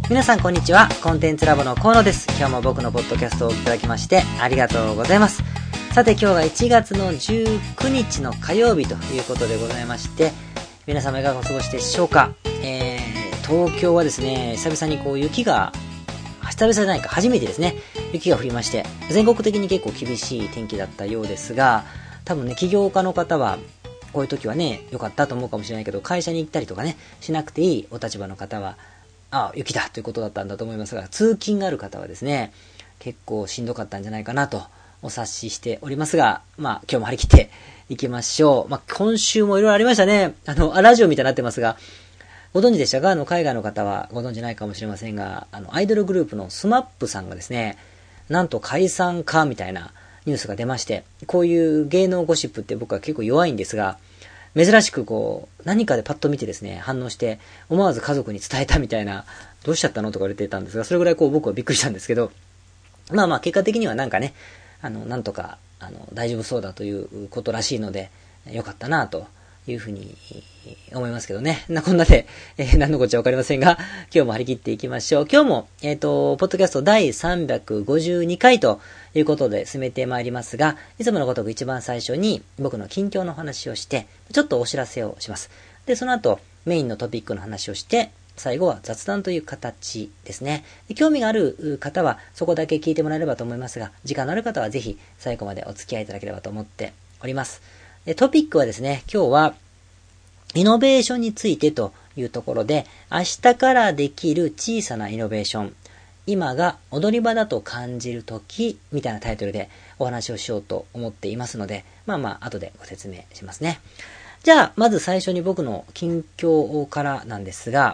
皆さんこんにちは。コンテンツラボの河野です。今日も僕のポッドキャストをお聞きいただきましてありがとうございます。さて今日が1月の19日の火曜日ということでございまして、皆様いかがお過ごしでしょうか。東京はですね、久々に雪が久々じゃないか初めてですね、雪が降りまして、全国的に結構厳しい天気だったようですが、多分ね、起業家の方はこういう時はね、良かったと思うかもしれないけど、会社に行ったりとかね、しなくていいお立場の方は、雪だということだったんだと思いますが、通勤がある方はですね、結構しんどかったんじゃないかなとお察ししておりますが、今日も張り切っていきましょう。今週もいろいろありましたね。ラジオみたいになってますが、ご存知でしたか？海外の方はご存知ないかもしれませんが、アイドルグループのスマップさんがですね、なんと解散かみたいなニュースが出まして、こういう芸能ゴシップって僕は結構弱いんですが、珍しく何かでパッと見てですね、反応して、思わず家族に伝えたみたいな、どうしちゃったのとか言われてたんですが、それぐらい僕はびっくりしたんですけど、結果的にはなんかね、なんとか、大丈夫そうだということらしいので、よかったなというふうに思いますけどね。こんなで、何のこっちゃわかりませんが、今日も張り切っていきましょう。今日も、ポッドキャスト第352回ということで進めてまいりますが、いつものごとく一番最初に僕の近況の話をして、ちょっとお知らせをします。で、その後、メインのトピックの話をして、最後は雑談という形ですね。興味がある方はそこだけ聞いてもらえればと思いますが、時間のある方はぜひ最後までお付き合いいただければと思っております。トピックはですね、今日はイノベーションについてというところで、明日からできる小さなイノベーション、今が踊り場だと感じるときみたいなタイトルでお話をしようと思っていますので、後でご説明しますね。じゃあ、まず最初に僕の近況からなんですが、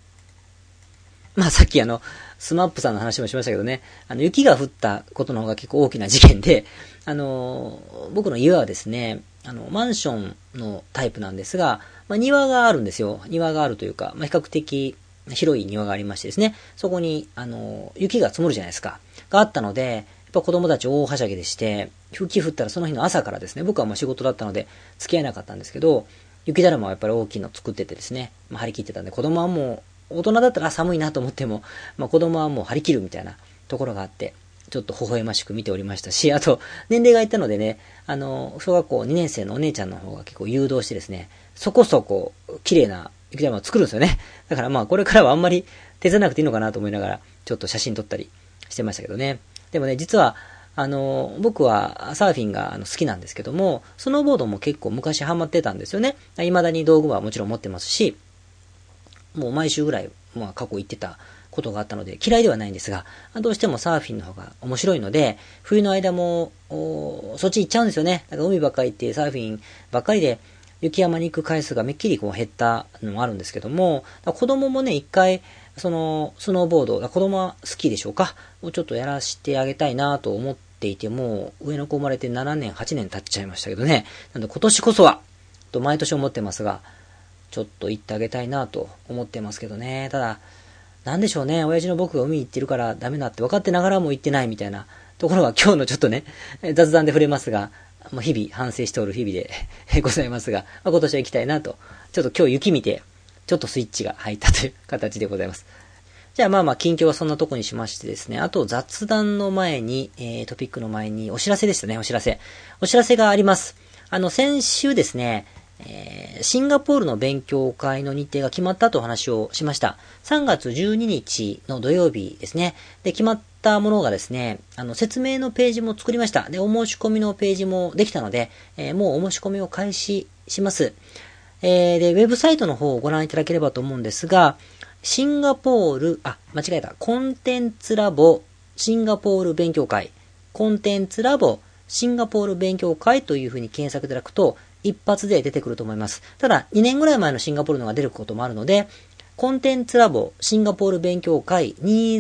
さっきスマップさんの話もしましたけどね、雪が降ったことの方が結構大きな事件で、僕の家はですね、マンションのタイプなんですが、庭があるんですよ。庭があるというか、比較的広い庭がありましてですね、そこに、雪が積もるじゃないですか。があったので、やっぱ子供たち大はしゃぎでして、雪降ったらその日の朝からですね、僕はもう仕事だったので付き合えなかったんですけど、雪だるまはやっぱり大きいの作っててですね、張り切ってたんで、子供はもう、大人だったら寒いなと思っても、子供はもう張り切るみたいなところがあって、ちょっと微笑ましく見ておりましたし、あと、年齢がいったのでね、小学校2年生のお姉ちゃんの方が結構誘導してですね、そこそこ綺麗な雪玉を作るんですよね。だからこれからはあんまり手伝わなくていいのかなと思いながら、ちょっと写真撮ったりしてましたけどね。でもね、実は、僕はサーフィンが好きなんですけども、スノーボードも結構昔ハマってたんですよね。未だに道具はもちろん持ってますし、もう毎週ぐらい、過去行ってたことがあったので、嫌いではないんですが、どうしてもサーフィンの方が面白いので、冬の間も、そっち行っちゃうんですよね。だから海ばっかり行ってサーフィンばっかりで、雪山に行く回数がめっきり減ったのもあるんですけども、子供もね、一回、スノーボード、子供はスキーでしょうかをちょっとやらしてあげたいなと思っていても、上の子生まれて7年、8年経っちゃいましたけどね。なんで今年こそは、と毎年思ってますが、ちょっと行ってあげたいなと思ってますけどね。ただ、なんでしょうね。親父の僕が海行ってるからダメだって分かってながらも行ってないみたいなところは今日のちょっとね、雑談で触れますが、日々反省しておる日々でございますが、今年は行きたいなと。ちょっと今日雪見て、ちょっとスイッチが入ったという形でございます。じゃあ近況はそんなとこにしましてですね、あと雑談の前に、トピックの前にお知らせでしたね、お知らせがあります。先週ですね、シンガポールの勉強会の日程が決まったとお話をしました。3月12日の土曜日ですね。で、決まったものがですね、説明のページも作りました。で、お申し込みのページもできたので、もうお申し込みを開始します。で、ウェブサイトの方をご覧いただければと思うんですが、シンガポール、間違えた。コンテンツラボシンガポール勉強会。コンテンツラボシンガポール勉強会というふうに検索いただくと、一発で出てくると思います。ただ、2年ぐらい前のシンガポールのが出ることもあるので、コンテンツラボシンガポール勉強会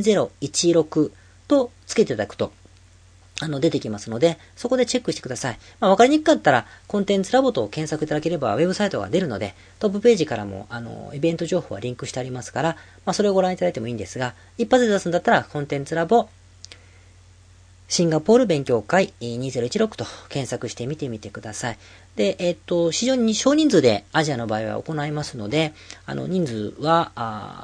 2016とつけていただくと、出てきますので、そこでチェックしてください。わかりにくかったら、コンテンツラボと検索いただければ、ウェブサイトが出るので、トップページからも、イベント情報はリンクしてありますから、それをご覧いただいてもいいんですが、一発で出すんだったら、コンテンツラボシンガポール勉強会2016と検索してみてみてください。で、非常に少人数でアジアの場合は行いますので、人数は、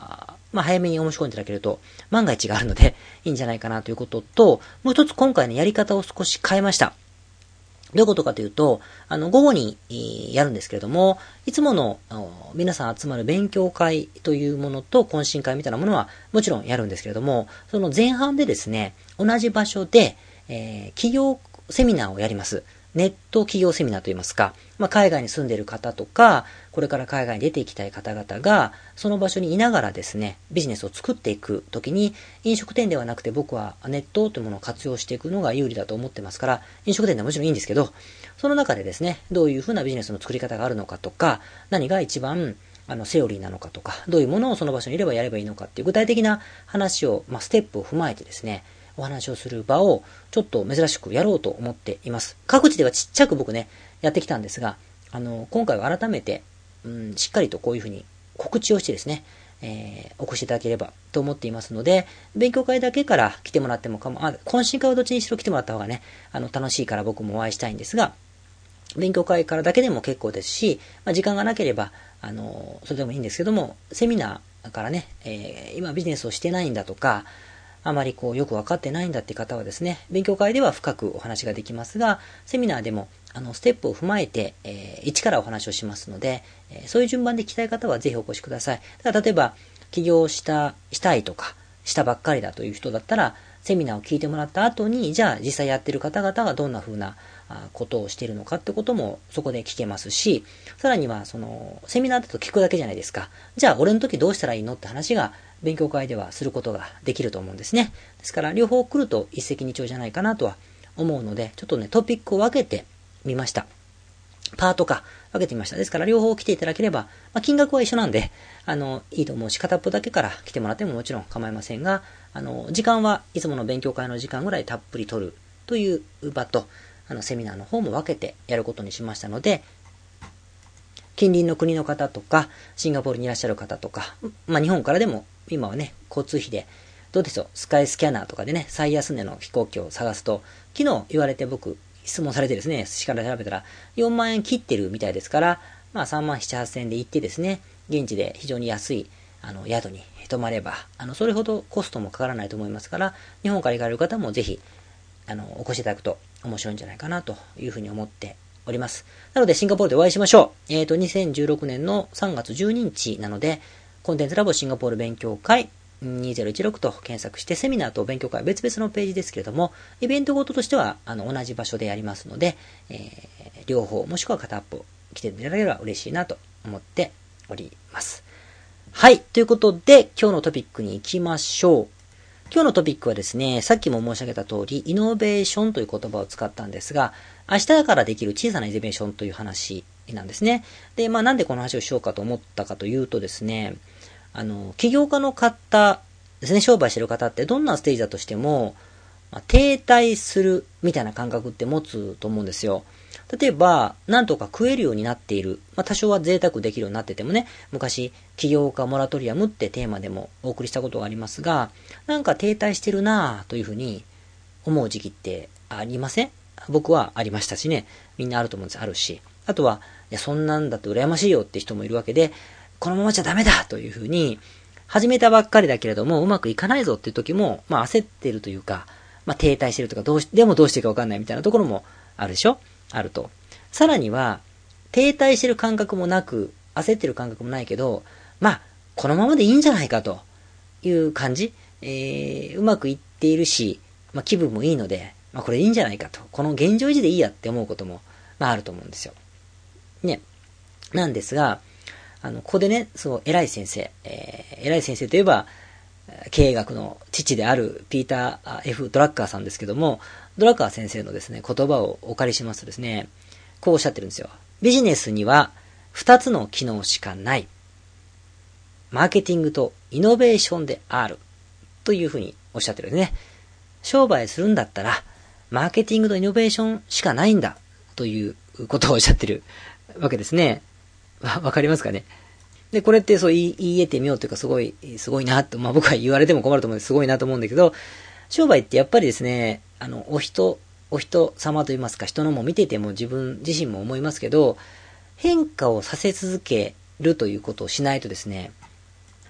早めに申し込んでいただけると、万が一があるので、いいんじゃないかなということと、もう一つ今回ね、やり方を少し変えました。どういうことかというと、午後にやるんですけれども、いつもの皆さん集まる勉強会というものと懇親会みたいなものはもちろんやるんですけれども、その前半でですね、同じ場所で、企業セミナーをやります。ネット企業セミナーといいますか、海外に住んでいる方とか、これから海外に出ていきたい方々が、その場所にいながらですね、ビジネスを作っていくときに、飲食店ではなくて僕はネットというものを活用していくのが有利だと思ってますから、飲食店ではもちろんいいんですけど、その中でですね、どういうふうなビジネスの作り方があるのかとか、何が一番セオリーなのかとか、どういうものをその場所にいればやればいいのかっていう具体的な話を、ステップを踏まえてですね、お話をする場をちょっと珍しくやろうと思っています。各地ではちっちゃく僕ね、やってきたんですが、今回は改めて、しっかりとこういうふうに告知をしてですね、お越しいただければと思っていますので、勉強会だけから来てもらっても懇親会はどっちにしろ来てもらった方がね、楽しいから僕もお会いしたいんですが、勉強会からだけでも結構ですし、時間がなければ、それでもいいんですけども、セミナーからね、今ビジネスをしてないんだとか、あまりよくわかってないんだって方はですね、勉強会では深くお話ができますが、セミナーでも、ステップを踏まえて、一からお話をしますので、そういう順番で来たい方はぜひお越しください。例えば、起業したいとか、したばっかりだという人だったら、セミナーを聞いてもらった後に、じゃあ実際やってる方々がどんな風なことをしているのかってこともそこで聞けますし、さらにはセミナーだと聞くだけじゃないですか。じゃあ俺の時どうしたらいいのって話が勉強会ではすることができると思うんですね。ですから両方来ると一石二鳥じゃないかなとは思うので、ちょっとね、トピックを分けてみました。パートか分けてみました。ですから両方来ていただければ、金額は一緒なんで、いいと思うし、片っぽだけから来てもらってももちろん構いませんが、時間はいつもの勉強会の時間ぐらいたっぷり取るという場と、セミナーの方も分けてやることにしましたので、近隣の国の方とか、シンガポールにいらっしゃる方とか、日本からでも、今はね、交通費で、どうでしょう、スカイスキャナーとかでね、最安値の飛行機を探すと、昨日言われて僕、質問されてですね、寿司から調べたら、4万円切ってるみたいですから、3万7、8千円で行ってですね、現地で非常に安い、宿に泊まれば、それほどコストもかからないと思いますから、日本から行かれる方もぜひ、お越しいただくと面白いんじゃないかなというふうに思っております。なのでシンガポールでお会いしましょう。2016年の3月12日なので、コンテンツラボシンガポール勉強会2016と検索してセミナーと勉強会別々のページですけれども、イベントごととしては同じ場所でやりますので、両方もしくは片っぽ来ていただければ嬉しいなと思っております。はい。ということで、今日のトピックに行きましょう。今日のトピックはですね、さっきも申し上げた通り、イノベーションという言葉を使ったんですが、明日からできる小さなイノベーションという話なんですね。で、なんでこの話をしようかと思ったかというとですね、起業家の方ですね、商売してる方ってどんなステージだとしても、停滞するみたいな感覚って持つと思うんですよ。例えば、なんとか食えるようになっている。多少は贅沢できるようになっててもね、昔、起業家モラトリアムってテーマでもお送りしたことがありますが、なんか停滞してるなぁというふうに思う時期ってありません？僕はありましたしね、みんなあると思うんです。あるし。あとは、いや、そんなんだと羨ましいよって人もいるわけで、このままじゃダメだというふうに、始めたばっかりだけれども、うまくいかないぞっていう時も、焦ってるというか、停滞してるとか、どうしていいかわかんないみたいなところもあるでしょ？あると。さらには、停滞してる感覚もなく、焦ってる感覚もないけど、このままでいいんじゃないかという感じ。うまくいっているし、気分もいいので、これいいんじゃないかと。この現状維持でいいやって思うことも、あると思うんですよ。ね。なんですが、ここでね、偉い先生といえば、経営学の父であるピーター・ F ・ドラッカーさんですけども、ドラッカー先生のですね、言葉をお借りしますとですね、こうおっしゃってるんですよ。ビジネスには2つの機能しかない。マーケティングとイノベーションである。というふうにおっしゃってるんですね。商売するんだったら、マーケティングとイノベーションしかないんだ。ということをおっしゃってるわけですね。わかりますかね？で、これって言い得てみようというかすごいなと、僕は言われても困ると思うんですごいなと思うんだけど、商売ってやっぱりですね、お人様と言いますか、人のも見てても自分自身も思いますけど、変化をさせ続けるということをしないとですね、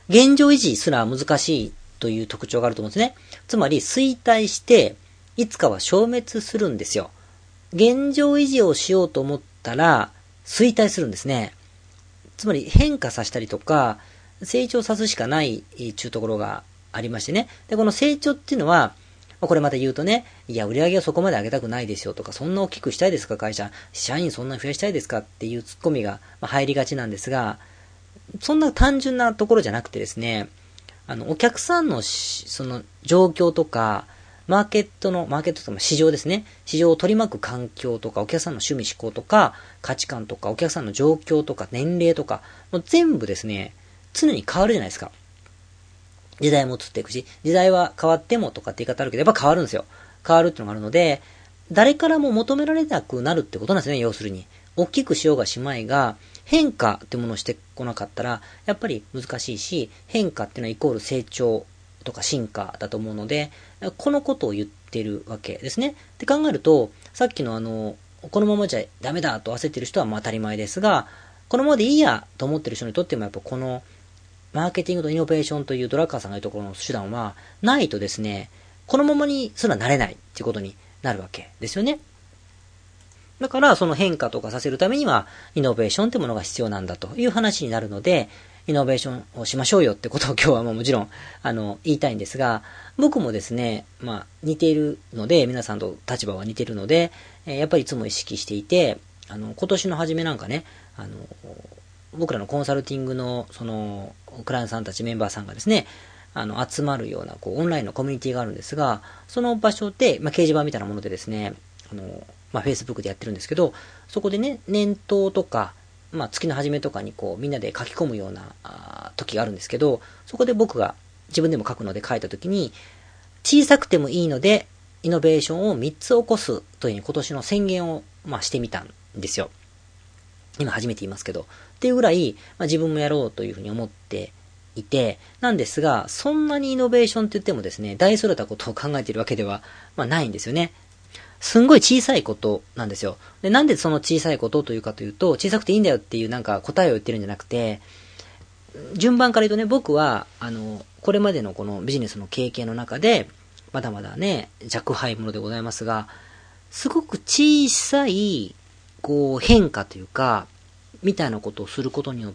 現状維持すら難しいという特徴があると思うんですね。つまり衰退して、いつかは消滅するんですよ。現状維持をしようと思ったら、衰退するんですね。つまり変化させたりとか、成長さすしかないっていうところがありましてね。で、この成長っていうのは、これまた言うとね、いや、売り上げをそこまで上げたくないですよとか、そんな大きくしたいですか会社。社員そんなに増やしたいですかっていうツッコミが入りがちなんですが、そんな単純なところじゃなくてですね、お客さんのその状況とか、マーケットとか市場ですね。市場を取り巻く環境とか、お客さんの趣味思考とか、価値観とか、お客さんの状況とか、年齢とか、もう全部ですね、常に変わるじゃないですか。時代も移っていくし、時代は変わってもとかって言い方あるけど、やっぱ変わるんですよ。変わるっていうのがあるので、誰からも求められなくなるってことなんですね、要するに。大きくしようがしまいが、変化ってものをしてこなかったら、やっぱり難しいし、変化っていうのはイコール成長とか進化だと思うので、このことを言ってるわけですね。って考えると、さっきのこのままじゃダメだと焦ってる人は当たり前ですが、このままでいいやと思ってる人にとってもやっぱこの、マーケティングとイノベーションというドラッカーさんが言うところの手段はないとですね、このままにすらなれないっていうことになるわけですよね。だからその変化とかさせるためにはイノベーションってものが必要なんだという話になるので、イノベーションをしましょうよってことを今日はもちろん言いたいんですが、僕もですね、似ているので、皆さんと立場は似ているので、やっぱりいつも意識していて、今年の初めなんかね、僕らのコンサルティングのそのクライアントさんたちメンバーさんがですね、集まるようなオンラインのコミュニティがあるんですが、その場所で、掲示板みたいなものでですね、Facebook でやってるんですけど、そこでね、年頭とか、月の初めとかにみんなで書き込むような時があるんですけど、そこで僕が自分でも書くので書いた時に、小さくてもいいので、イノベーションを3つ起こすという今年の宣言を、してみたんですよ。今初めて言いますけど。っていうぐらい、自分もやろうというふうに思っていて、なんですが、そんなにイノベーションって言ってもですね、大それたことを考えているわけでは、ないんですよね。すんごい小さいことなんですよ。で、なんでその小さいことというかというと、小さくていいんだよっていう答えを言ってるんじゃなくて、順番から言うとね、僕は、これまでのこのビジネスの経験の中で、まだまだね、若輩者でございますが、すごく小さい、変化というか、みたいなことをすることによって、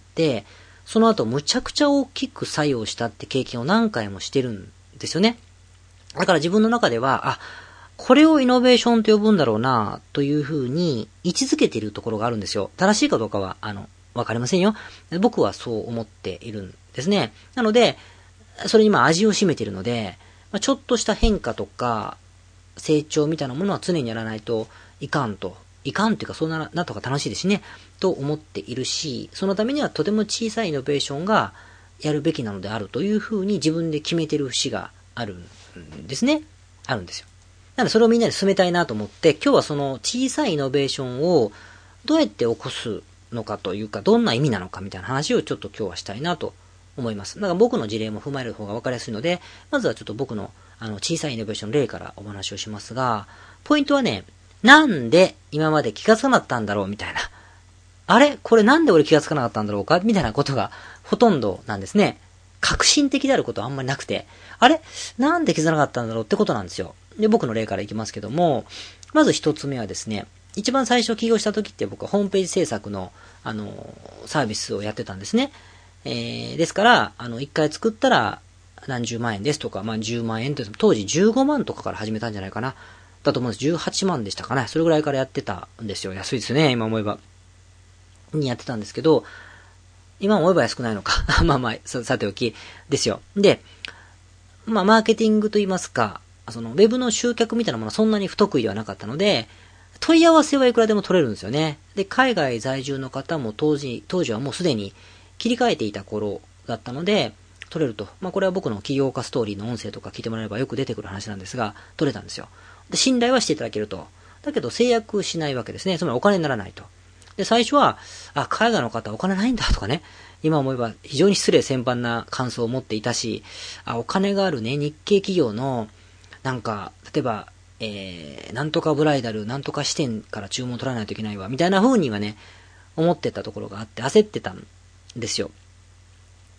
その後むちゃくちゃ大きく作用したって経験を何回もしてるんですよね。だから自分の中では、これをイノベーションと呼ぶんだろうな、というふうに位置づけているところがあるんですよ。正しいかどうかは、わかりませんよ。僕はそう思っているんですね。なので、それに味を占めているので、ちょっとした変化とか、成長みたいなものは常にやらないといかんっていうか、そうなとか楽しいですしね、と思っているし、そのためにはとても小さいイノベーションがやるべきなのであるというふうに自分で決めてる節があるんですね。あるんですよ。なのでそれをみんなで進めたいなと思って、今日はその小さいイノベーションをどうやって起こすのかというか、どんな意味なのかみたいな話をちょっと今日はしたいなと思います。だから僕の事例も踏まえる方が分かりやすいので、まずはちょっと僕の小さいイノベーションの例からお話をしますが、ポイントはね、なんで今まで気がつかなかったんだろうみたいな。あれこれなんで俺気がつかなかったんだろうかみたいなことがほとんどなんですね。革新的であることはあんまりなくて、あれなんで気づかなかったんだろうってことなんですよ。で、僕の例からいきますけども、まず一つ目はですね、一番最初起業した時って僕はホームページ制作の、サービスをやってたんですね。ですから、一回作ったら何十万円ですとか、10万円と当時15万とかから始めたんじゃないかな。だと思うんです。18万でしたかね。それぐらいからやってたんですよ。安いですね、今思えば。にやってたんですけど、今思えば安くないのか。さておきですよ。で、マーケティングと言いますか、ウェブの集客みたいなものはそんなに不得意ではなかったので、問い合わせはいくらでも取れるんですよね。で、海外在住の方も当時はもうすでに切り替えていた頃だったので、取れると。これは僕の起業家ストーリーの音声とか聞いてもらえればよく出てくる話なんですが、取れたんですよ。で、信頼はしていただけると。だけど制約しないわけですね。つまりお金にならないと。で、最初は、海外の方お金ないんだとかね。今思えば非常に失礼千万な感想を持っていたし、お金があるね、日系企業の、例えば、なんとかブライダル、なんとか支店から注文取らないといけないわ、みたいな風にはね、思ってたところがあって焦ってたんですよ。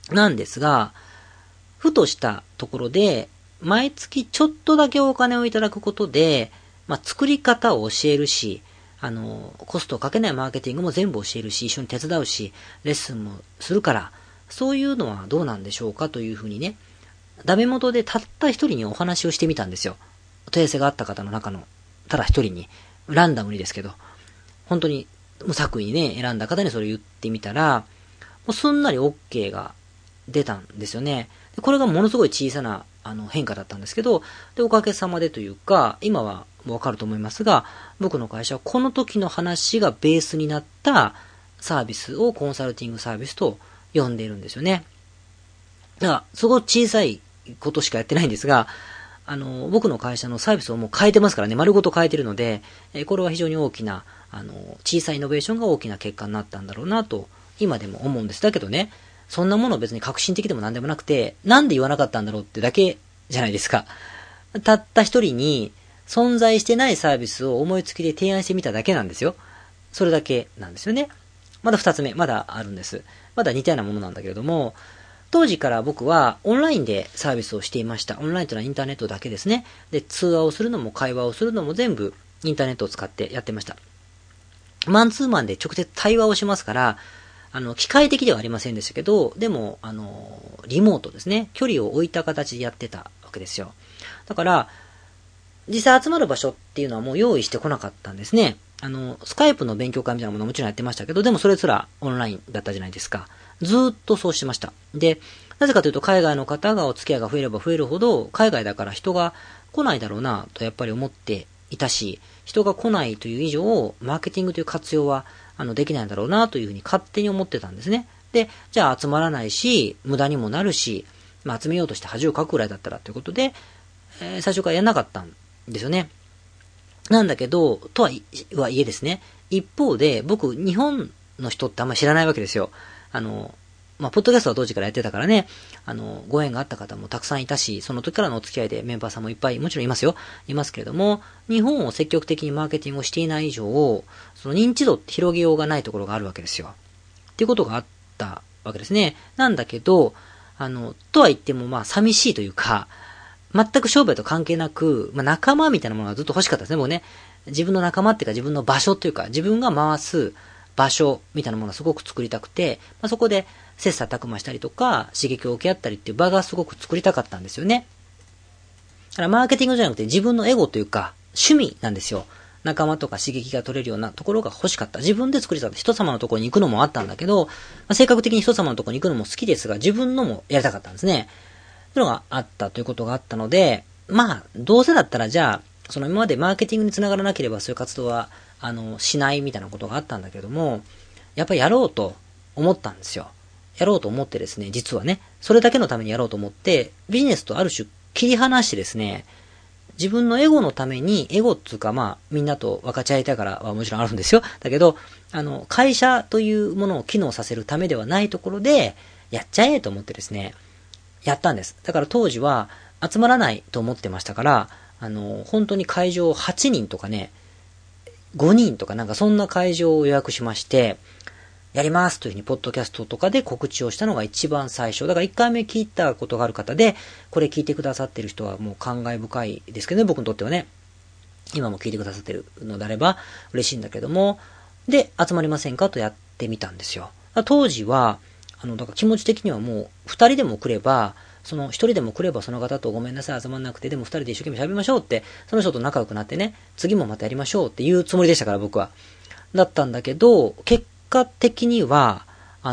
なんですが、ふとしたところで、毎月ちょっとだけお金をいただくことで、作り方を教えるし、コストをかけないマーケティングも全部教えるし、一緒に手伝うし、レッスンもするから、そういうのはどうなんでしょうかというふうにね、ダメ元でたった一人にお話をしてみたんですよ。問い合わせがあった方の中の、ただ一人に、ランダムにですけど、本当に無作為にね、選んだ方にそれを言ってみたら、もうすんなり OK が出たんですよね。でこれがものすごい小さな変化だったんですけど、で、おかげさまでというか、今はもうわかると思いますが、僕の会社はこの時の話がベースになったサービスをコンサルティングサービスと呼んでいるんですよね。だから、すごい小さいことしかやってないんですが、僕の会社のサービスをもう変えてますからね、丸ごと変えてるので、これは非常に大きな、小さいイノベーションが大きな結果になったんだろうなと、今でも思うんです。だけどね、そんなもの別に革新的でも何でもなくて、なんで言わなかったんだろうってだけじゃないですか。たった一人に存在してないサービスを思いつきで提案してみただけなんですよ。それだけなんですよね。まだ二つ目、まだあるんです。まだ似たようなものなんだけれども、当時から僕はオンラインでサービスをしていました。オンラインというのはインターネットだけですね。で、通話をするのも会話をするのも全部インターネットを使ってやってました。マンツーマンで直接対話をしますから、機械的ではありませんでしたけど、でも、リモートですね。距離を置いた形でやってたわけですよ。だから、実際集まる場所っていうのはもう用意してこなかったんですね。スカイプの勉強会みたいなものもちろんやってましたけど、でもそれすらオンラインだったじゃないですか。ずーっとそうしてました。で、なぜかというと海外の方がお付き合いが増えれば増えるほど、海外だから人が来ないだろうなとやっぱり思っていたし、人が来ないという以上、マーケティングという活用はできないんだろうなというふうに勝手に思ってたんですね。で、じゃあ集まらないし、無駄にもなるし、集めようとして恥をかくくらいだったらということで、最初からやんなかったんですよね。なんだけど、とはいえですね、一方で僕、日本の人ってあんまり知らないわけですよ。ポッドキャストは当時からやってたからね、ご縁があった方もたくさんいたし、その時からのお付き合いでメンバーさんもいっぱい、もちろんいますよ。いますけれども、日本を積極的にマーケティングをしていない以上、その認知度って広げようがないところがあるわけですよ。っていうことがあったわけですね。なんだけど、とは言っても寂しいというか、全く商売と関係なく、仲間みたいなものがずっと欲しかったですね、もうね。自分の仲間っていうか自分の場所というか、自分が回す場所みたいなものをすごく作りたくて、そこで切磋琢磨したりとか、刺激を受け合ったりっていう場がすごく作りたかったんですよね。だからマーケティングじゃなくて自分のエゴというか、趣味なんですよ。仲間とか刺激が取れるようなところが欲しかった。自分で作りたかった。人様のところに行くのもあったんだけど、性格的に人様のところに行くのも好きですが、自分のもやりたかったんですね。というのがあったということがあったので、どうせだったらじゃあ、その今までマーケティングにつながらなければそういう活動は、しないみたいなことがあったんだけども、やっぱりやろうと思ったんですよ。やろうと思ってですね、実はね、それだけのためにやろうと思って、ビジネスとある種切り離してですね、自分のエゴのために、エゴっていうかみんなと分かち合いたいからはもちろんあるんですよ。だけど、会社というものを機能させるためではないところで、やっちゃえと思ってですね、やったんです。だから当時は集まらないと思ってましたから、本当に会場8人とかね、5人とかなんかそんな会場を予約しまして、やりますというふうにポッドキャストとかで告知をしたのが一番最初。だから1回目聞いたことがある方で、これ聞いてくださってる人はもう感慨深いですけどね、僕にとってはね。今も聞いてくださってるのであれば嬉しいんだけども、で、集まりませんかとやってみたんですよ。当時は、だから気持ち的にはもう2人でも来れば、その1人でも来ればその方とごめんなさい集まんなくて、でも2人で一生懸命喋りましょうって、その人と仲良くなってね、次もまたやりましょうっていうつもりでしたから僕は。だったんだけど、結果的には、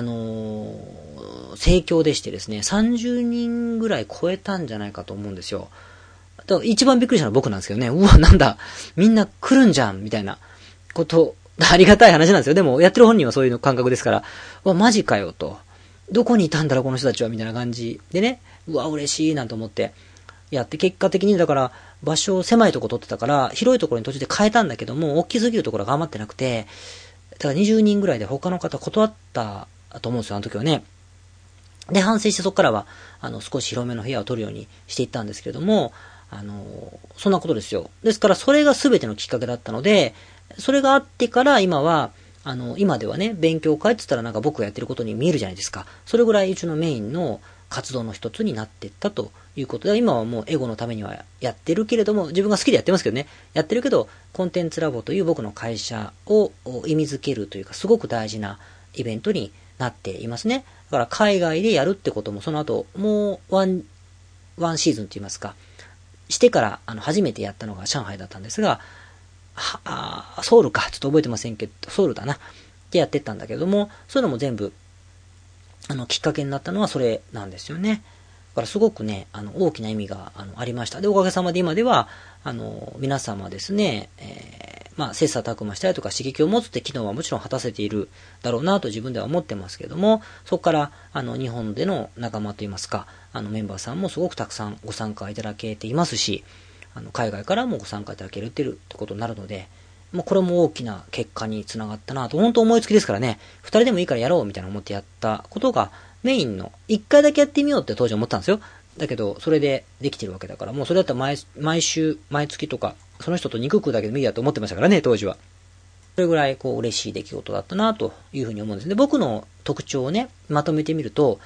盛況でしてですね、30人ぐらい超えたんじゃないかと思うんですよ。だから一番びっくりしたのは僕なんですけどね、うわ、なんだ、みんな来るんじゃんみたいなこと、ありがたい話なんですよ。でも、やってる本人はそういう感覚ですから、うわ、マジかよと。どこにいたんだろう、この人たちは、みたいな感じでね、うわ、嬉しいなんて思って、やって、結果的にだから、場所狭いとこ取ってたから、広いところに途中で変えたんだけども、大きすぎるところが余ってなくて、だから20人ぐらいで他の方断ったと思うんですよ、あの時はね。で、反省してそこからは、少し広めの部屋を取るようにしていったんですけれども、そんなことですよ。ですから、それが全てのきっかけだったので、それがあってから今は、 今ではね、勉強会って言ったらなんか僕がやってることに見えるじゃないですか。それぐらいうちのメインの活動の一つになっていったということで、今はもうエゴのためにはやってるけれども、自分が好きでやってますけどね、やってるけど、コンテンツラボという僕の会社を意味づけるというか、すごく大事なイベントになっていますね。だから海外でやるってことも、その後、もうワンシーズンと言いますか、してから初めてやったのが上海だったんですが、ソウルか、ちょっと覚えてませんけど、ソウルだな。でやってったんだけども、そういうのも全部、きっかけになったのはそれなんですよね。だからすごくね、大きな意味がありました。で、おかげさまで今では、皆様ですね、切磋琢磨したりとか刺激を持つって機能はもちろん果たせているだろうなと自分では思ってますけども、そこから、日本での仲間といいますか、メンバーさんもすごくたくさんご参加いただけていますし、海外からもご参加いただけるってことになるので、もうこれも大きな結果につながったなと、本当思いつきですからね、二人でもいいからやろうみたいな思ってやったことがメインの、一回だけやってみようって当時思ったんですよ。だけど、それでできてるわけだから、もうそれだったら毎週、毎月とか、その人と肉食うだけでもいいやと思ってましたからね、当時は。それぐらい嬉しい出来事だったなというふうに思うんです。で、僕の特徴をね、まとめてみると、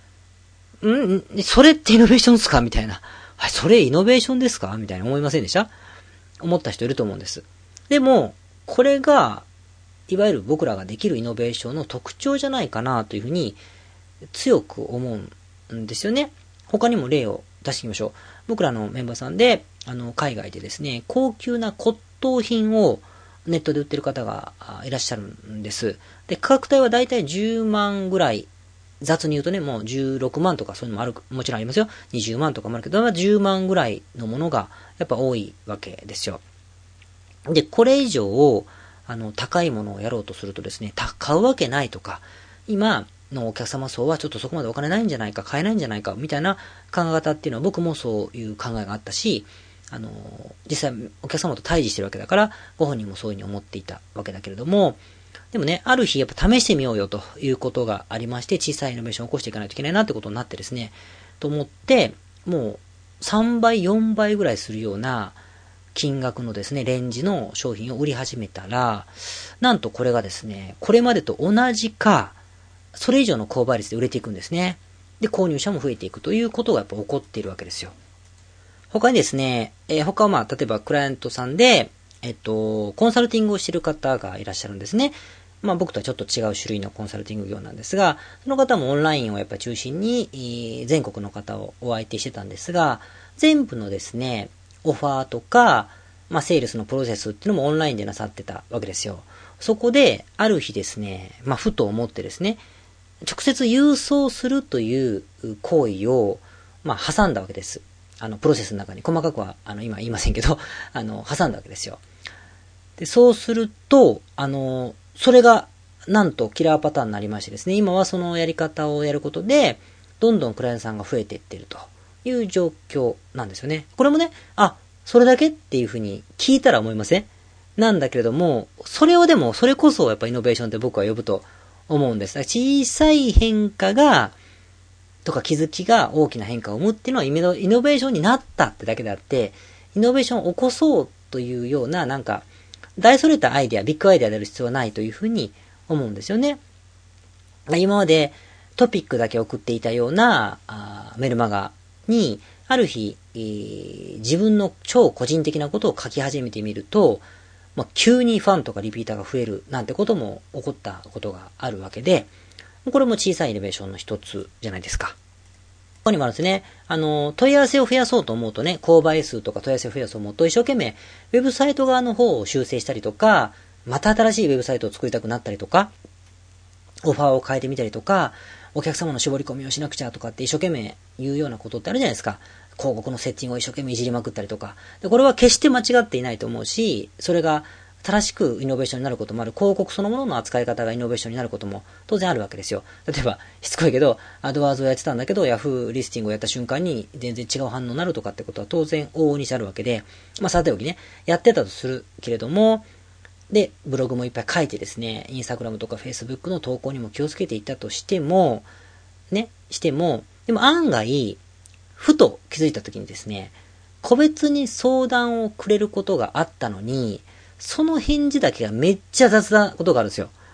それってイノベーションですかみたいな。はい、それイノベーションですかみたいな思いませんでした？思った人いると思うんです。でも、これが、いわゆる僕らができるイノベーションの特徴じゃないかなというふうに強く思うんですよね。他にも例を出してみましょう。僕らのメンバーさんで、海外でですね、高級な骨董品をネットで売ってる方がいらっしゃるんです。で、価格帯はだいたい10万ぐらい、雑に言うとね、もう16万とかそういうのもある、もちろんありますよ。20万とかもあるけど、10万ぐらいのものがやっぱ多いわけですよ。で、これ以上、高いものをやろうとするとですね、買うわけないとか、今のお客様層はちょっとそこまでお金ないんじゃないか、買えないんじゃないか、みたいな考え方っていうのは僕もそういう考えがあったし、実際お客様と対峙してるわけだから、ご本人もそういうふうに思っていたわけだけれども、でもね、ある日やっぱ試してみようよということがありまして、小さいイノベーションを起こしていかないといけないなってことになってですね、と思って、もう3倍、4倍ぐらいするような金額のですね、レンジの商品を売り始めたら、なんとこれがですね、これまでと同じか、それ以上の購買率で売れていくんですね。で、購入者も増えていくということがやっぱ起こっているわけですよ。他にですね、他は例えばクライアントさんで、コンサルティングをしている方がいらっしゃるんですね。僕とはちょっと違う種類のコンサルティング業なんですが、その方もオンラインをやっぱ中心に、全国の方をお相手してたんですが、全部のですね、オファーとか、セールスのプロセスっていうのもオンラインでなさってたわけですよ。そこで、ある日ですね、ふと思ってですね、直接郵送するという行為を、挟んだわけです。プロセスの中に、細かくは、今言いませんけど、挟んだわけですよ。で、そうすると、それが、なんとキラーパターンになりましてですね、今はそのやり方をやることで、どんどんクライアントさんが増えていっているという状況なんですよね。これもね、それだけっていうふうに聞いたら思いません？なんだけれども、それこそやっぱイノベーションって僕は呼ぶと思うんです。小さい変化が、とか気づきが大きな変化を生むっていうのはイノベーションになったってだけであって、イノベーションを起こそうというような大それたアイデア、ビッグアイデアである必要はないというふうに思うんですよね。今までトピックだけ送っていたようなメルマガに、ある日、自分の超個人的なことを書き始めてみると、急にファンとかリピーターが増えるなんてことも起こったことがあるわけで、これも小さいイノベーションの一つじゃないですか。ここにもあるんですね。問い合わせを増やそうと思うとね、購買数とか問い合わせを増やそうと思うと、一生懸命、ウェブサイト側の方を修正したりとか、また新しいウェブサイトを作りたくなったりとか、オファーを変えてみたりとか、お客様の絞り込みをしなくちゃとかって一生懸命言うようなことってあるじゃないですか。広告のセッティングを一生懸命いじりまくったりとか。で、これは決して間違っていないと思うし、それが正しくイノベーションになることもある。広告そのものの扱い方がイノベーションになることも当然あるわけですよ。例えば、しつこいけど、アドワーズをやってたんだけど、ヤフーリスティングをやった瞬間に全然違う反応になるとかってことは当然往々にしてあるわけで、さておきね、やってたとするけれども、で、ブログもいっぱい書いてですね、インスタグラムとかフェイスブックの投稿にも気をつけていったとしても、でも案外、ふと気づいたときにですね、個別に相談をくれることがあったのに、その返事だけがめっちゃ雑なことがあるんですよ。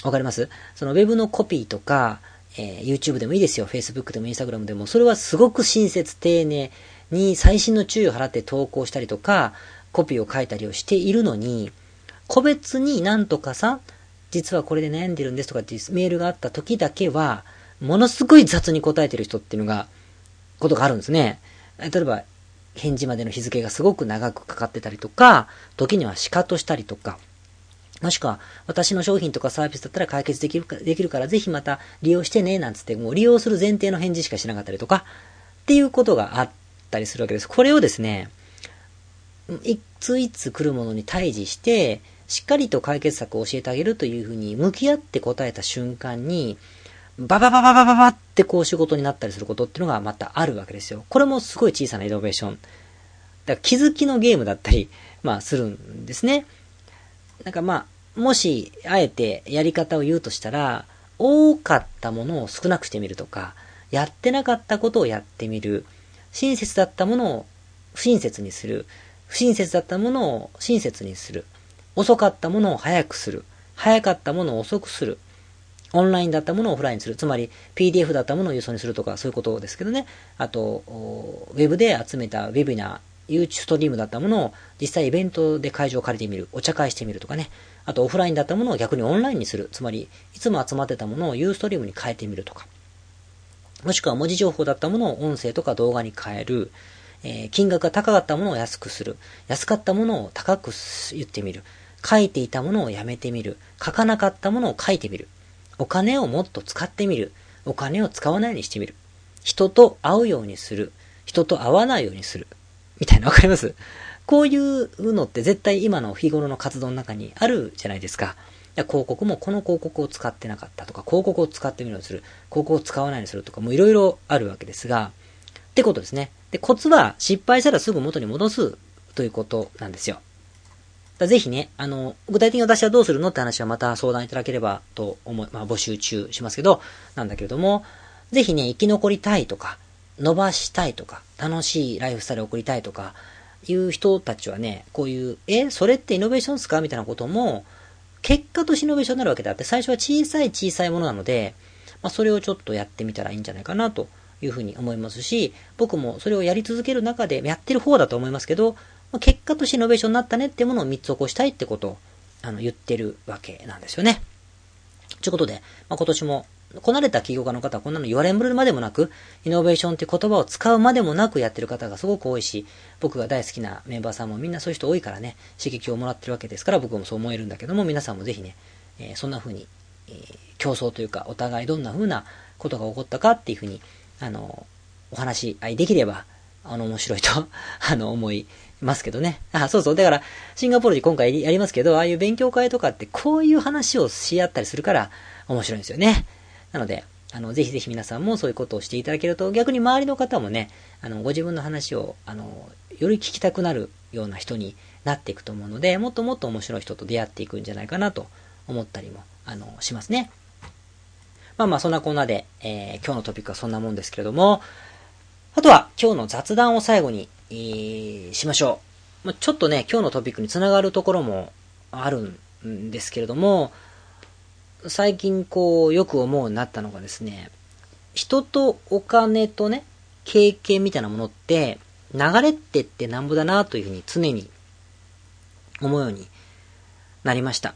わかります？そのウェブのコピーとか、YouTube でもいいですよ。Facebook でも Instagram でも。それはすごく親切丁寧に細心の注意を払って投稿したりとか、コピーを書いたりをしているのに、個別になんとかさ、実はこれで悩んでるんですとかっていうメールがあった時だけは、ものすごい雑に答えてる人っていうのが、ことがあるんですね。例えば、返事までの日付がすごく長くかかってたりとか、時にはシカトしたりとか、もしくは、私の商品とかサービスだったら解決できるから、ぜひまた利用してね、なんつって、もう利用する前提の返事しかしなかったりとか、っていうことがあったりするわけです。これをですね、いついつ来るものに対峙して、しっかりと解決策を教えてあげるというふうに向き合って答えた瞬間に、バババババババってこう仕事になったりすることっていうのがまたあるわけですよ。これもすごい小さなイノベーション。だから気づきのゲームだったり、するんですね。もし、あえてやり方を言うとしたら、多かったものを少なくしてみるとか、やってなかったことをやってみる。親切だったものを不親切にする。不親切だったものを親切にする。遅かったものを早くする。早かったものを遅くする。オンラインだったものをオフラインにする。つまり PDF だったものを郵送にするとか、そういうことですけどね。あと、ウェブで集めたウェビナー、ユーストリームだったものを実際イベントで会場を借りてみる。お茶会してみるとかね。あとオフラインだったものを逆にオンラインにする。つまり、いつも集まってたものをユーストリームに変えてみるとか。もしくは文字情報だったものを音声とか動画に変える。金額が高かったものを安くする。安かったものを高く言ってみる。書いていたものをやめてみる。書かなかったものを書いてみる。お金をもっと使ってみる。お金を使わないようにしてみる。人と会うようにする。人と会わないようにする。みたいな、わかります？こういうのって絶対今の日頃の活動の中にあるじゃないですか。広告もこの広告を使ってなかったとか、広告を使ってみるようにする。広告を使わないようにするとか、もういろいろあるわけですが、ってことですね。で、コツは失敗したらすぐ元に戻すということなんですよ。ぜひね、具体的に私はどうするのって話はまた相談いただければと募集中しますけど、なんだけれども、ぜひね、生き残りたいとか、伸ばしたいとか、楽しいライフスタイルを送りたいとか、いう人たちはね、こういう、それってイノベーションですかみたいなことも、結果としてイノベーションになるわけであって、最初は小さいものなので、それをちょっとやってみたらいいんじゃないかなというふうに思いますし、僕もそれをやり続ける中で、やってる方だと思いますけど、結果としてイノベーションになったねっていうものを3つ起こしたいってことを、言ってるわけなんですよね。ということで、今年も、こなれた起業家の方はこんなの言われるまでもなく、イノベーションっていう言葉を使うまでもなくやってる方がすごく多いし、僕が大好きなメンバーさんもみんなそういう人多いからね、刺激をもらってるわけですから、僕もそう思えるんだけども、皆さんもぜひね、そんな風に、競争というか、お互いどんな風なことが起こったかっていう風に、お話し合いできれば、面白いと思いますけどね。そうそう。だから、シンガポールで今回やりますけど、ああいう勉強会とかってこういう話をし合ったりするから面白いんですよね。なので、ぜひぜひ皆さんもそういうことをしていただけると、逆に周りの方もね、ご自分の話を、より聞きたくなるような人になっていくと思うので、もっともっと面白い人と出会っていくんじゃないかなと思ったりも、しますね。そんなこんなで、今日のトピックはそんなもんですけれども、あとは今日の雑談を最後に、しましょう。ちょっとね、今日のトピックにつながるところもあるんですけれども、最近よく思うようになったのがですね、人とお金とね、経験みたいなものって、流れってなんぼだなというふうに常に思うようになりました。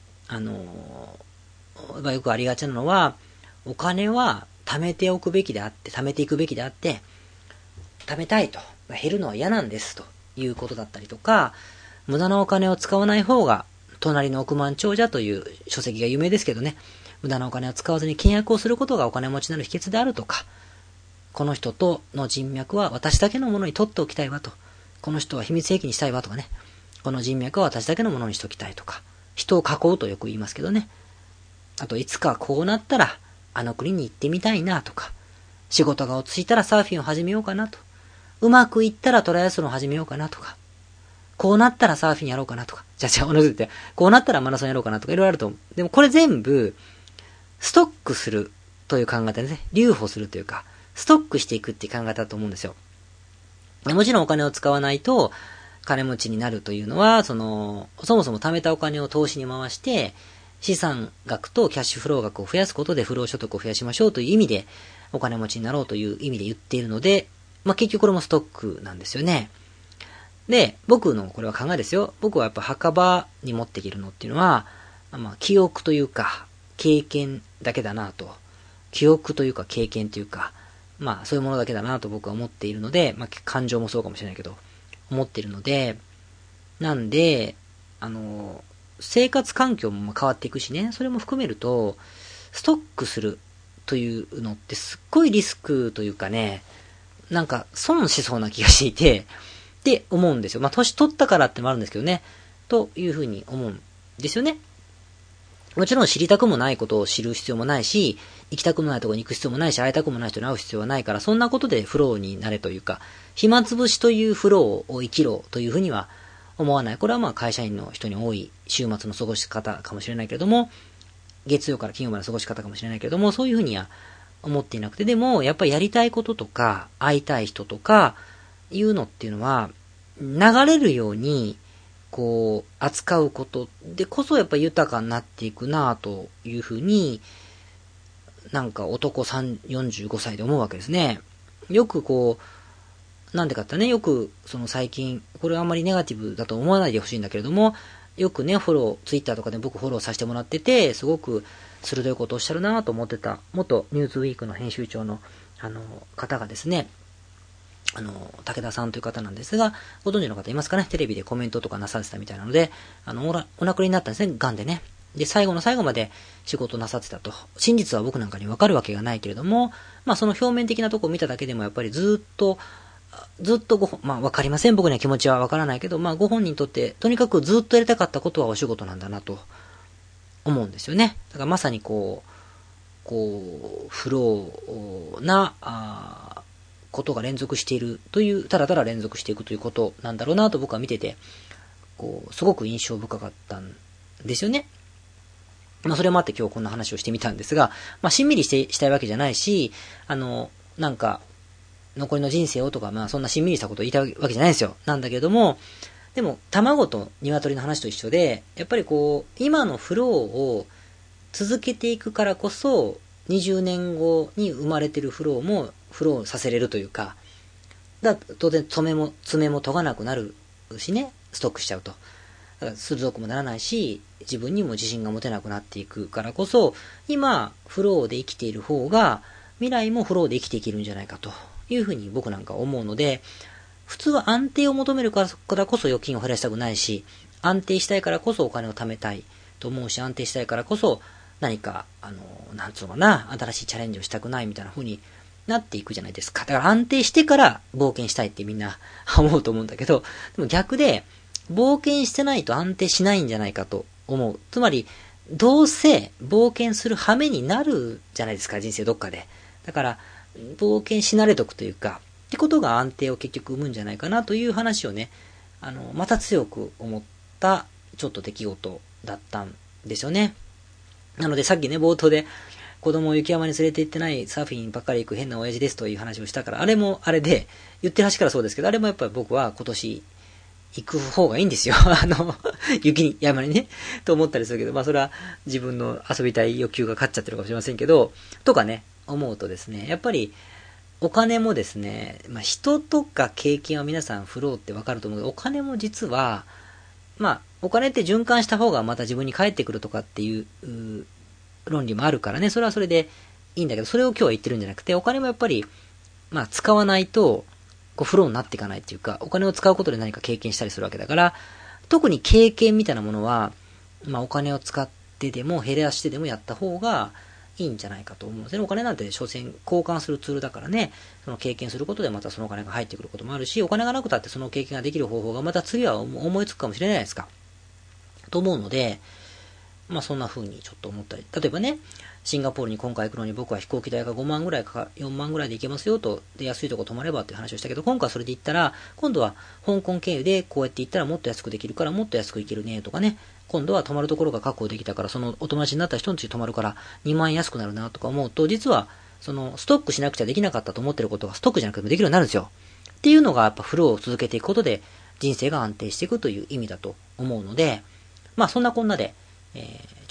よくありがちなのは、お金は貯めておくべきであって、貯めていくべきであって、貯めたいと。減るのは嫌なんですということだったりとか、無駄なお金を使わない方が、隣の億万長者という書籍が有名ですけどね、無駄なお金を使わずに契約をすることがお金持ちになる秘訣であるとか、この人との人脈は私だけのものに取っておきたいわと、この人は秘密兵器にしたいわとかね、この人脈は私だけのものにしておきたいとか、人を囲うとよく言いますけどね。あといつかこうなったらあの国に行ってみたいなとか、仕事が落ち着いたらサーフィンを始めようかなと、うまくいったらトライアスロンを始めようかなとか、こうなったらサーフィンやろうかなとか、同じでこうなったらマラソンやろうかなとかいろいろあると思う。でもこれ全部ストックするという考え方ですね。留保するというか、ストックしていくっていう考え方だと思うんですよ。もちろんお金を使わないと金持ちになるというのは、そもそも貯めたお金を投資に回して、 資産額とキャッシュフロー額を増やすことで不労所得を増やしましょうという意味で、お金持ちになろうという意味で言っているので、結局これもストックなんですよね。で、僕のこれは考えですよ。僕はやっぱ墓場に持っていけるのっていうのは、記憶というか、経験だけだなと。記憶というか経験というか、そういうものだけだなと僕は思っているので、感情もそうかもしれないけど、思っているので、なんで、生活環境も変わっていくしね、それも含めると、ストックするというのってすっごいリスクというかね、損しそうな気がしていて、って思うんですよ。年取ったからってもあるんですけどね、というふうに思うんですよね。もちろん知りたくもないことを知る必要もないし、行きたくもないところに行く必要もないし、会いたくもない人に会う必要はないから、そんなことでフローになれというか、暇つぶしというフローを生きろというふうには思わない。これは会社員の人に多い週末の過ごし方かもしれないけれども、月曜から金曜までの過ごし方かもしれないけれども、そういうふうには思っていなくて、でも、やっぱりやりたいこととか、会いたい人とか、いうのっていうのは、流れるように、扱うことでこそやっぱり豊かになっていくなぁというふうに、男45歳で思うわけですね。よくなんでかってね、よく最近、これはあんまりネガティブだと思わないでほしいんだけれども、よくね、ツイッターとかで僕フォローさせてもらってて、すごく鋭いことをおっしゃるなぁと思ってた、元ニューズウィークの編集長の、方がですね、武田さんという方なんですが、ご存知の方いますかね？テレビでコメントとかなさってたみたいなので、お亡くなりになったんですね、癌でね。で、最後の最後まで仕事なさってたと。真実は僕なんかにわかるわけがないけれども、その表面的なとこを見ただけでもやっぱりずっとわかりません。僕には気持ちはわからないけど、ご本人にとって、とにかくずっとやりたかったことはお仕事なんだなと思うんですよね。だからまさにフローな、ことが連続しているという、ただただ連続していくということなんだろうなと僕は見てて、すごく印象深かったんですよね。それもあって今日こんな話をしてみたんですが、しんみりしたいわけじゃないし、残りの人生をとか、そんなしんみりしたことを言いたいわけじゃないんですよ。なんだけども、でも、卵と鶏の話と一緒で、やっぱり今のフローを続けていくからこそ、20年後に生まれてるフローもフローさせれるというか、当然爪も研がなくなるしね、ストックしちゃうと。だから鋭くもならないし、自分にも自信が持てなくなっていくからこそ、今、フローで生きている方が、未来もフローで生きていけるんじゃないかというふうに僕なんか思うので、普通は安定を求めるからこそ預金を減らしたくないし、安定したいからこそお金を貯めたいと思うし、安定したいからこそ何か、新しいチャレンジをしたくないみたいな風になっていくじゃないですか。だから安定してから冒険したいってみんな思うと思うんだけど、でも逆で、冒険してないと安定しないんじゃないかと思う。つまり、どうせ冒険する羽目になるじゃないですか、人生どっかで。だから、冒険し慣れとくというか、ってことが安定を結局生むんじゃないかなという話をね、また強く思ったちょっと出来事だったんですよね。なのでさっきね、冒頭で子供を雪山に連れて行ってないサーフィンばっかり行く変な親父ですという話をしたから、あれもあれで、言ってる話からそうですけど、あれもやっぱり僕は今年行く方がいいんですよ。山にね、と思ったりするけど、それは自分の遊びたい欲求が勝っちゃってるかもしれませんけど、とかね、思うとですね、やっぱりお金もですね、人とか経験は皆さんフローってわかると思うけど、お金も実は、お金って循環した方がまた自分に返ってくるとかっていう論理もあるからね、それはそれでいいんだけど、それを今日は言ってるんじゃなくて、お金もやっぱり、使わないと、フローになっていかないっていうか、お金を使うことで何か経験したりするわけだから、特に経験みたいなものは、お金を使ってでも減らしてでもやった方がいいんじゃないかと思うんですね。お金なんて所詮交換するツールだからね、その経験することでまたそのお金が入ってくることもあるし、お金がなくたってその経験ができる方法がまた次は思いつくかもしれないですか。と思うので、そんな風にちょっと思ったり。例えばね、シンガポールに今回行くのに僕は飛行機代が5万ぐらいか4万ぐらいで行けますよと、で、安いとこ泊まればっていう話をしたけど、今回それで行ったら、今度は香港経由でこうやって行ったらもっと安くできるからもっと安く行けるねとかね、今度は泊まるところが確保できたから、そのお友達になった人の家に泊まるから2万円安くなるなとか思うと、実は、ストックしなくちゃできなかったと思ってることがストックじゃなくてもできるようになるんですよ。っていうのがやっぱフローを続けていくことで、人生が安定していくという意味だと思うので、そんなこんなで、ち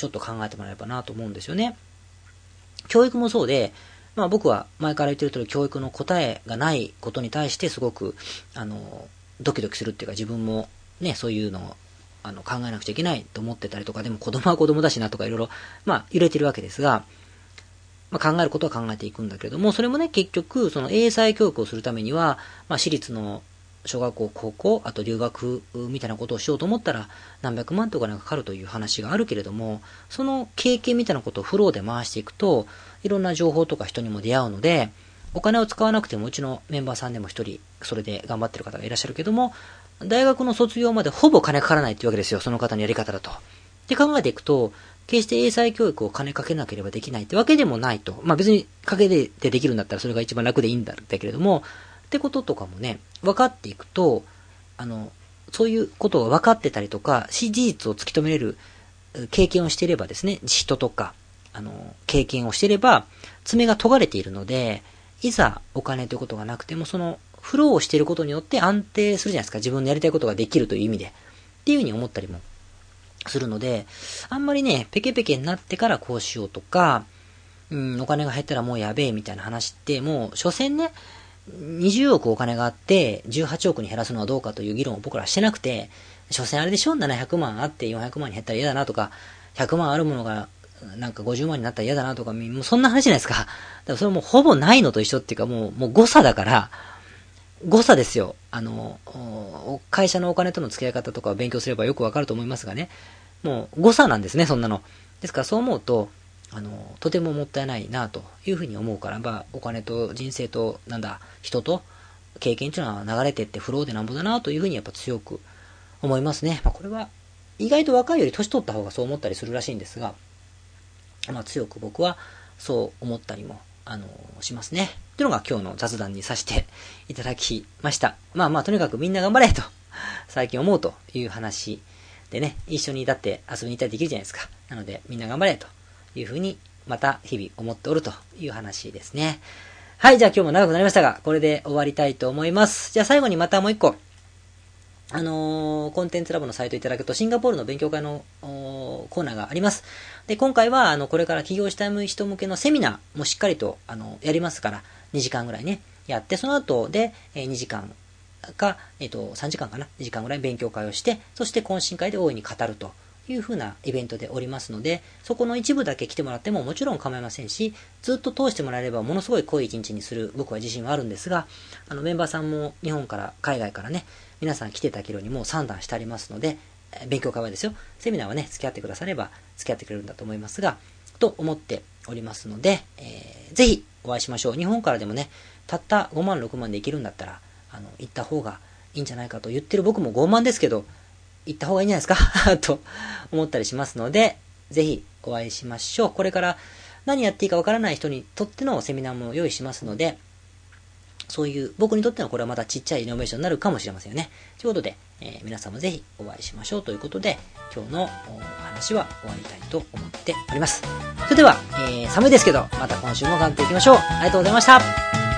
ちょっと考えてもらえればなと思うんですよね。教育もそうで、僕は前から言ってる通り教育の答えがないことに対してすごく、ドキドキするっていうか自分もね、そういうのを考えなくちゃいけないと思ってたりとか、でも子供は子供だしなとかいろいろ、揺れてるわけですが、考えることは考えていくんだけれども、それもね、結局、その英才教育をするためには、私立の小学校、高校、あと留学みたいなことをしようと思ったら、何百万とかかかるという話があるけれども、その経験みたいなことをフローで回していくと、いろんな情報とか人にも出会うので、お金を使わなくても、うちのメンバーさんでも一人、それで頑張ってる方がいらっしゃるけども、大学の卒業までほぼ金かからないっていうわけですよ、その方のやり方だと。って考えていくと、決して英才教育を金かけなければできないってわけでもないと。別にかけでできるんだったらそれが一番楽でいいんだけれども、ってこととかもね、分かっていくと、そういうことが分かってたりとか、事実を突き止めれる経験をしていればですね、人とか、経験をしていれば、爪が研がれているので、いざお金ということがなくても、その、フローをしていることによって安定するじゃないですか。自分のやりたいことができるという意味で。っていうふうに思ったりもするので、あんまりね、ペケペケになってからこうしようとか、お金が減ったらもうやべえみたいな話って、もう、所詮ね、20億お金があって、18億に減らすのはどうかという議論を僕らはしてなくて、所詮あれでしょ ?700 万あって400万に減ったら嫌だなとか、100万あるものがなんか50万になったら嫌だなとか、もうそんな話じゃないですか。だからそれもほぼないのと一緒っていうか、もう誤差だから、誤差ですよ。会社のお金との付き合い方とかを勉強すればよくわかると思いますがね。もう誤差なんですね、そんなの。ですからそう思うと、とてももったいないなというふうに思うから、お金と人生と、人と経験というのは流れてってフローでなんぼだなというふうにやっぱ強く思いますね。これは意外と若いより年取った方がそう思ったりするらしいんですが、強く僕はそう思ったりも、しますね。というのが今日の雑談にさせていただきました。とにかくみんな頑張れと、最近思うという話でね、一緒にだって遊びに行ったりできるじゃないですか。なのでみんな頑張れというふうに、また日々思っておるという話ですね。はい、じゃあ今日も長くなりましたが、これで終わりたいと思います。じゃあ最後にまたもう一個。コンテンツラボのサイトいただくと、シンガポールの勉強会のコーナーがあります。で、今回は、これから起業したい人向けのセミナーもしっかりと、やりますから、2時間ぐらいね、やって、その後で、2時間か、3時間かな、2時間ぐらい勉強会をして、そして懇親会で大いに語るという風なイベントでおりますので、そこの一部だけ来てもらってももちろん構いませんし、ずっと通してもらえればものすごい濃い一日にする僕は自信はあるんですが、メンバーさんも日本から海外からね、皆さん来ていただけるようにもう算段してありますので、勉強会はですよ、セミナーはね、付き合ってくだされば付き合ってくれるんだと思いますが、と思っておりますので、ぜひお会いしましょう。日本からでもね、たった5万6万で行けるんだったら、行った方がいいんじゃないかと言ってる僕も傲慢ですけど、行った方がいいんじゃないですかと思ったりしますので、ぜひお会いしましょう。これから何やっていいかわからない人にとってのセミナーも用意しますので、そういう僕にとってのこれはまたちっちゃいイノベーションになるかもしれませんよね。ということで、皆さんもぜひお会いしましょうということで、今日のお話は終わりたいと思っております。それでは、寒いですけど、また今週も頑張っていきましょう。ありがとうございました。